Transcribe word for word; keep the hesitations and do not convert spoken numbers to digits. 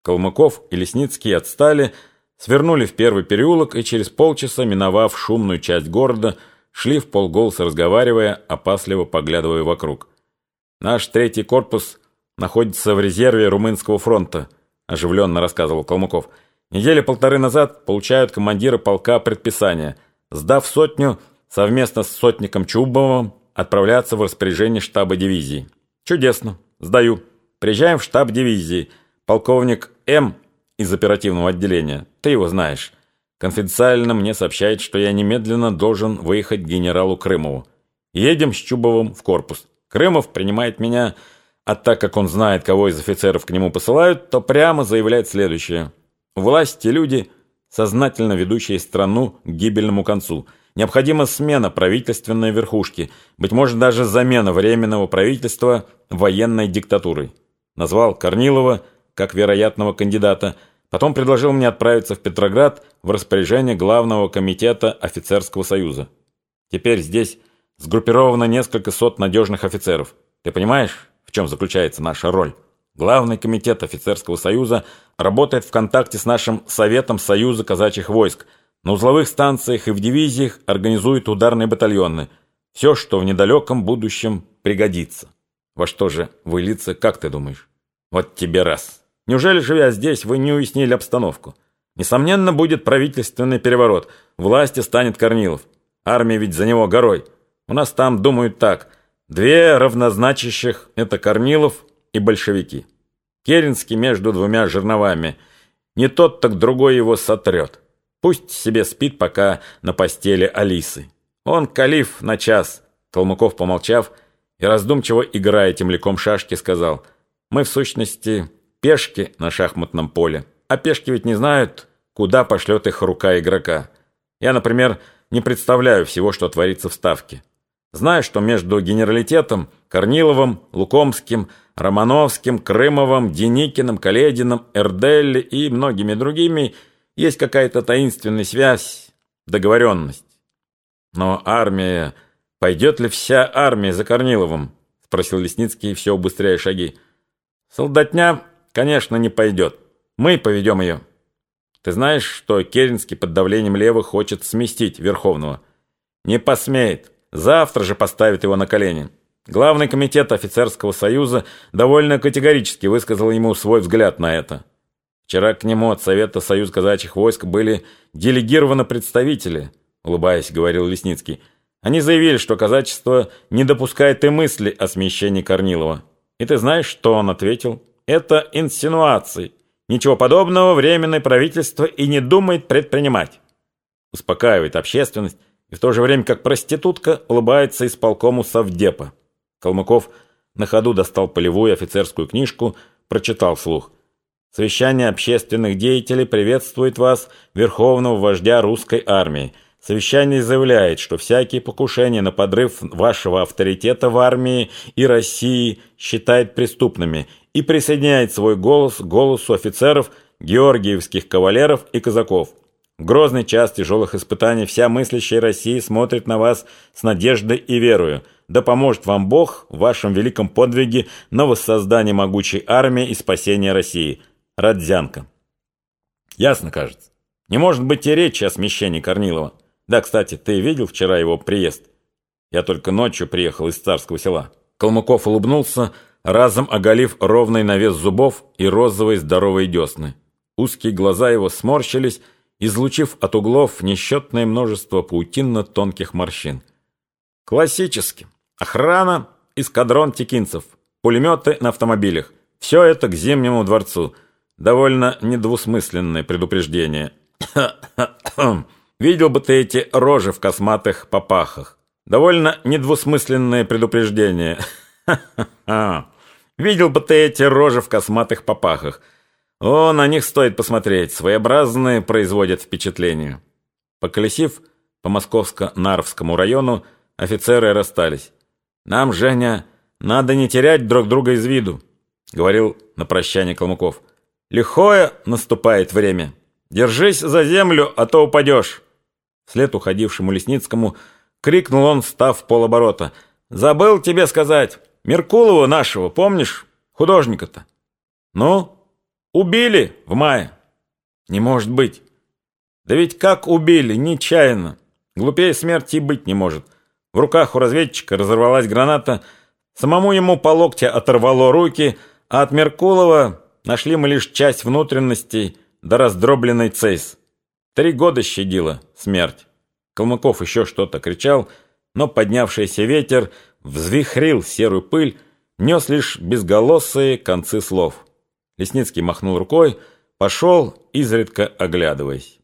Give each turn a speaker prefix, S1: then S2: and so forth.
S1: Калмыков и Лесницкий отстали, свернули в первый переулок и через полчаса, миновав шумную часть города, шли вполголоса разговаривая, опасливо поглядывая вокруг. «Наш третий корпус находится в резерве Румынского фронта», — оживленно рассказывал Калмыков. «Недели полторы назад получают командиры полка предписание, сдав сотню, совместно с сотником Чубовым отправляться в распоряжение штаба дивизии». «Чудесно. Сдаю. Приезжаем в штаб дивизии. Полковник М. из оперативного отделения, ты его знаешь, конфиденциально мне сообщает, что я немедленно должен выехать к генералу Крымову. Едем с Чубовым в корпус. Крымов принимает меня, а так как он знает, кого из офицеров к нему посылают, то прямо заявляет следующее. Власти люди, сознательно ведущие страну к гибельному концу. Необходима смена правительственной верхушки, быть может даже замена временного правительства военной диктатурой. Назвал Корнилова как вероятного кандидата, потом предложил мне отправиться в Петроград в распоряжение Главного комитета офицерского союза. Теперь здесь сгруппировано несколько сот надежных офицеров. Ты понимаешь, в чем заключается наша роль? Главный комитет офицерского союза работает в контакте с нашим Советом Союза казачьих войск, на узловых станциях и в дивизиях организует ударные батальоны. Все, что в недалеком будущем пригодится. Во что же выльется, как ты думаешь? Вот тебе раз. Неужели, живя здесь, вы не уяснили обстановку? Несомненно, будет правительственный переворот. Власти станет Корнилов. Армия ведь за него горой. У нас там думают так. Две равнозначащих – это Корнилов и большевики. Керенский между двумя жерновами. Не тот, так другой его сотрет. Пусть себе спит пока на постели Алисы. Он калиф на час. Калмыков, помолчав и раздумчиво играя темляком шашки, сказал: мы в сущности пешки на шахматном поле. А пешки ведь не знают, куда пошлет их рука игрока. Я, например, не представляю всего, что творится в Ставке. Знаю, что между генералитетом, Корниловым, Лукомским, Романовским, Крымовым, Деникиным, Калединым, Эрделли и многими другими есть какая-то таинственная связь, договоренность. Но армия... Пойдет ли вся армия за Корниловым? Спросил Лесницкий, все убыстряя шаги. Солдатня, конечно, не пойдет. Мы поведем ее. Ты знаешь, что Керенский под давлением левых хочет сместить Верховного? Не посмеет. Завтра же поставит его на колени. Главный комитет офицерского союза довольно категорически высказал ему свой взгляд на это. Вчера к нему от Совета Союз казачьих войск были делегированы представители, улыбаясь, говорил Лесницкий. Они заявили, что казачество не допускает и мысли о смещении Корнилова. И ты знаешь, что он ответил? Это инсинуации. Ничего подобного временное правительство и не думает предпринимать. Успокаивает общественность и в то же время, как проститутка, улыбается исполкому совдепа. Калмыков на ходу достал полевую офицерскую книжку, прочитал вслух. Совещание общественных деятелей приветствует вас, верховного вождя русской армии. Совещание заявляет, что всякие покушения на подрыв вашего авторитета в армии и России считает преступными и присоединяет свой голос к голосу офицеров, георгиевских кавалеров и казаков. В грозный час тяжелых испытаний вся мыслящая Россия смотрит на вас с надеждой и верою. Да поможет вам Бог в вашем великом подвиге на воссоздание могучей армии и спасение России. Родзянко. Ясно, кажется. Не может быть и речи о смещении Корнилова. Да, кстати, ты видел вчера его приезд? Я только ночью приехал из Царского Села. Калмыков улыбнулся, разом оголив ровный навес зубов и розовые здоровые десны. Узкие глаза его сморщились, излучив от углов несчетное множество паутинно-тонких морщин. Классически. Охрана, эскадрон текинцев, пулеметы на автомобилях. Все это к Зимнему дворцу. Довольно недвусмысленное предупреждение. Видел бы ты эти рожи в косматых попахах. Довольно недвусмысленное предупреждение. Видел бы ты эти рожи в косматых попахах. О, на них стоит посмотреть. Своеобразные производят впечатление. Поколесив по Московско-Нарвскому району, офицеры расстались. Нам, Женя, надо не терять друг друга из виду, говорил на прощание Калмыков. Лихое наступает время. Держись за землю, а то упадешь. Вслед уходившему Лесницкому крикнул он, став в полоборота. Забыл тебе сказать. Меркулова нашего, помнишь? Художника-то. Ну, Убили в мае. Не может быть. Да ведь как убили, нечаянно. Глупее смерти и быть не может. В руках у разведчика разорвалась граната, самому ему по локте оторвало руки, а от Меркулова нашли мы лишь часть внутренностей да раздробленный цейс. Три года щадила смерть. Калмыков еще что-то кричал, но поднявшийся ветер взвихрил серую пыль, нес лишь безголосые концы слов. Лесницкий махнул рукой, пошел, изредка оглядываясь.